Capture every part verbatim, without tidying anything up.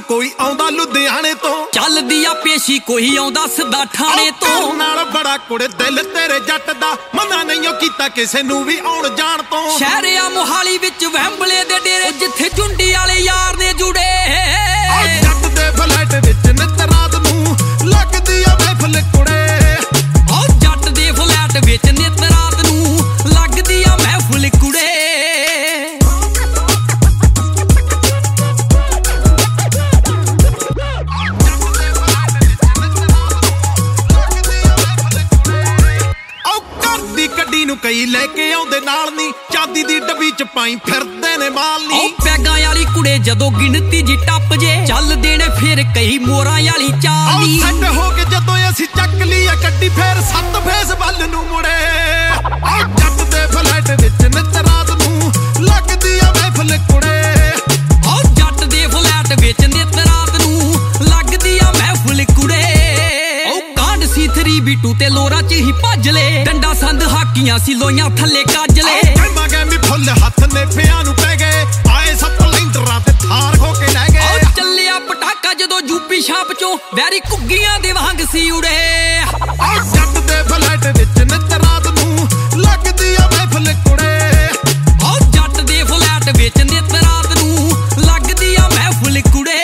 ਕੋਈ ਆਉਂਦਾ ਲੁਧਿਆਣੇ ਤੋਂ, ਚੱਲਦੀ ਆ ਪੇਸ਼ੀ ਕੋਈ ਆਉਂਦਾ ਸਿੱਧਾ ਠਾਣੇ ਤੋਂ। ਨਾਲ ਬੜਾ ਕੁੜੇ ਦਿਲ ਤੇਰੇ ਜੱਟ ਦਾ, ਮਨਾ ਨਹੀਂ ਉਹ ਕੀਤਾ ਕਿਸੇ ਨੂੰ ਵੀ ਆਉਣ ਜਾਣ ਤੋਂ। ਸ਼ਹਿਰ ਆ ਮੋਹਾਲੀ ਵਿੱਚ ਵੈਂਬਲੇ ਦੇ ਡੇਰੇ, ਜਿੱਥੇ ਝੁੰਡੀ ਵਾਲੇ ਯਾਰ ਨੇ ਜੁੜੇ। ਜੱਟ ਦੇ ਫਲੈਟ ਵਿੱਚ ਨਿੱਤ ਰਾਤ ਨੂੰ ਲੱਗਦੀ ਆ ਮਹਿਫਲ ਕੁੜੇ। ਓ ਜੱਟ ਦੇ ਫਲੈਟ ਵਿੱਚ ਨਿੱਤ ਰਾਤ ਨੂੰ ਲੱਗਦੀ ਆ ਮਹਿਫਲ ਕੁੜੇ। ਗੱਡੀ ਨੂੰ ਕਈ ਲੈ ਕੇ ਆਉਂਦੇ ਨਾਲ ਨੀ, ਚਾਂਦੀ ਦੀ ਡੱਬੀ ਚ ਪਾਈ ਫਿਰਦੇ ਨੇ ਮਾਲ ਨੀ। ਓ ਪੈਗਾਂ ਵਾਲੀ ਕੁੜੇ ਜਦੋਂ ਗਿਣਤੀ ਜੀ ਟੱਪ ਜੇ, ਚੱਲਦੇ ਨੇ ਫਿਰ ਕਈ ਮੋਰਾਂ ਵਾਲੀ ਚਾਲੀ। ਸੈੱਟ ਹੋ ਕੇ ਜਦੋਂ ਅਸੀਂ ਚੱਕ ਲਈ ਆ ਗੱਡੀ, ਫੇਰ ਸੱਤ ਫੇਸ ਵੱਲ ਨੂੰ ਮੁੜੇ। ਆ ਜੱਟ ਦੇ ਫਲੈਟ ਵਿੱਚ ਨਿੱਤ ਰਾਤ ਨੂੰ ਲੱਗਦੀ ਆ ਮਹਿਫਲ ਕੁੜੇ। ਓ ਜੱਟ ਦੇ ਫਲੈਟ ਵਿੱਚ ਨਿੱਤ ਰਾਤ ਨੂੰ ਲੱਗਦੀ ਆ ਮਹਿਫਲ ਕੁੜੇ। ਓ ਕਾਂਡ ਸੀ ਥਰੀ ਬੀ ਟੂ ਤੇ ਲੋਰਾ ਚ ਹੀ ਭੱਜ ਲੈ, ਡੰਡਾ ਸੰਦ ਹਾਕੀਆਂ ਸੀ ਲੋਈਆਂ ਥੱਲੇ ਕੱਜ ਲੈ। ਗੈਮਾ ਗੈਮੀ ਫੁੱਲ ਹੱਥ ਨੇ ਪਿਆਂ ਨੂੰ ਪੈ ਗਏ, ਆਏ ਸਪਲੈਂਡਰਾਂ ਤੇ ਥਾਰ ਹੋ ਕੇ ਲੈ ਗਏ। ਓ ਚੱਲਿਆ ਪਟਾਕਾ ਜਦੋਂ ਯੂਪੀ ਛਾਪ ਚੋਂ, ਵੈਰੀ ਘੁੱਗੀਆਂ ਦੇ ਵਾਂਗ ਸੀ ਉੜੇ। ਆ ਜੱਟ ਦੇ ਫਲੈਟ ਵਿੱਚ ਨਿੱਤ ਰਾਤ ਨੂੰ ਲੱਗਦੀ ਆ ਮਹਿਫਲ ਕੁੜੇ। ਓ ਜੱਟ ਦੇ ਫਲੈਟ ਵਿੱਚ ਨਿੱਤ ਰਾਤ ਨੂੰ ਲੱਗਦੀ ਆ ਮਹਿਫਲ ਕੁੜੇ।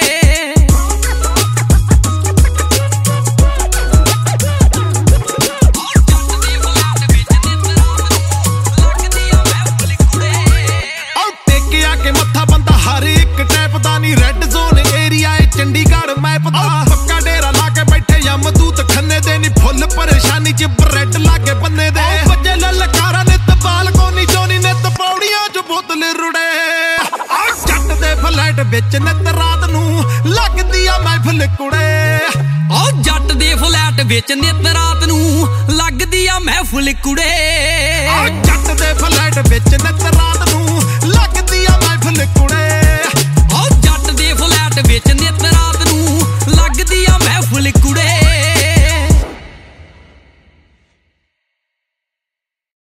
ਰੈੱਡ ਜ਼ੋਨ ਏਰੀਆ ਏ ਚੰਡੀਗੜ੍ਹ ਮੈਪ ਦਾ, ਪੱਕਾ ਡੇਰਾ ਲਾ ਕੇ ਬੈਠੇ ਯਮਦੂਤ ਖੰਨੇ ਦੇ ਨੀ, ਫੁੱਲ ਪਰੇਸ਼ਾਨੀ ਚ ਬ੍ਰੈਡ ਲਾਗੇ ਬੰਨੇ ਦੇ। ਬੱਜੇ ਲਲਕਾਰਾ ਨਿੱਤ ਬਾਲਕੋਨੀ ਜੋਨੀ ਨਿੱਤ ਪੌੜੀਆਂ ਚ ਬੋਤਲ ਰੁੜੇ। ਆ ਜੱਟ ਦੇ ਫਲੈਟ ਵਿੱਚ ਨਿੱਤ ਰਾਤ ਨੂੰ ਲੱਗਦੀ ਆ ਮਹਿਫਲ ਕੁੜੇ। ਓ ਜੱਟ ਦੇ ਫਲੈਟ ਵਿੱਚ ਨਿੱਤ ਰਾਤ ਨੂੰ ਲੱਗਦੀ ਆ ਮਹਿਫਲ ਕੁੜੇ। ਆ ਜੱਟ ਦੇ ਫਲੈਟ ਵਿੱਚ ਨਿੱਤ ਰਾਤ